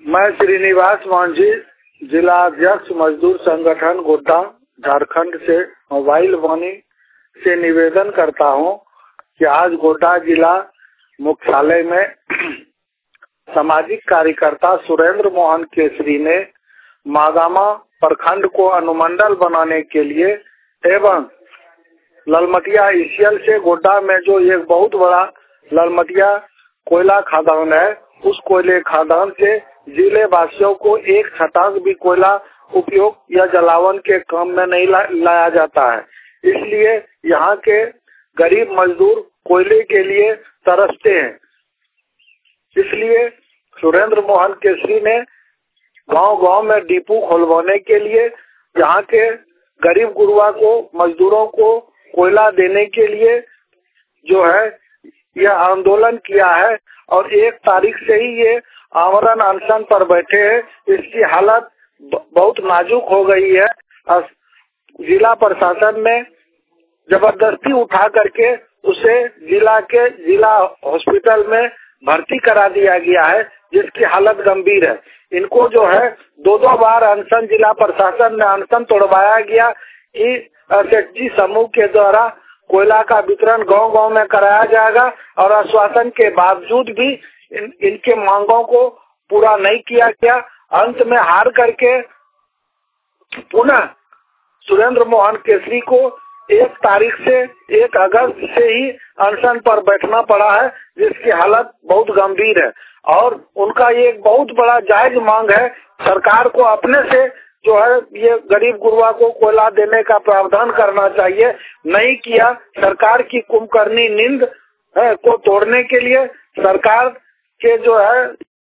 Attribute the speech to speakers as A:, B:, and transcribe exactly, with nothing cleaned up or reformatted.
A: मैं श्रीनिवास मांझी, जिला अध्यक्ष मजदूर संगठन गोड्डा झारखंड से मोबाइल वाणी से निवेदन करता हूं कि आज गोड्डा जिला मुख्यालय में सामाजिक कार्यकर्ता सुरेंद्र मोहन केसरी ने मागामा प्रखंड को अनुमंडल बनाने के लिए एवं ललमटिया ईसीएल से गोड्डा में जो एक बहुत बड़ा ललमटिया कोयला खदान है, उस कोयले खदान से जिले वासियों को एक छटाक भी कोयला उपयोग या जलावन के काम में नहीं ला, लाया जाता है। इसलिए यहाँ के गरीब मजदूर कोयले के लिए तरसते हैं। इसलिए सुरेंद्र मोहन केसरी ने गांव-गांव में डिपो खुलवाने के लिए यहाँ के गरीब गुरुआ को, मजदूरों को कोयला देने के लिए जो है यह आंदोलन किया है और एक तारीख से ही ये आमरण अनशन पर बैठे हैं। इसकी हालत बहुत नाजुक हो गई है। जिला प्रशासन ने जबरदस्ती उठा करके उसे जिला के जिला हॉस्पिटल में भर्ती करा दिया गया है, जिसकी हालत गंभीर है। इनको जो है दो दो बार अनशन जिला प्रशासन में अनशन तोड़वाया गया कि एसएचजी समूह के द्वारा कोयला का वितरण गांव-गांव में कराया जाएगा और आश्वासन के बावजूद भी इन, इनके मांगों को पूरा नहीं किया गया। अंत में हार करके पुनः सुरेंद्र मोहन केसरी को एक तारीख से एक अगस्त से ही अनशन पर बैठना पड़ा है, जिसकी हालत बहुत गंभीर है। और उनका एक बहुत बड़ा जायज मांग है, सरकार को अपने से जो है ये गरीब गुरुआ को कोयला देने का प्रावधान करना चाहिए। नहीं किया, सरकार की कुंभकर्णी नींद को तोड़ने के लिए सरकार के जो है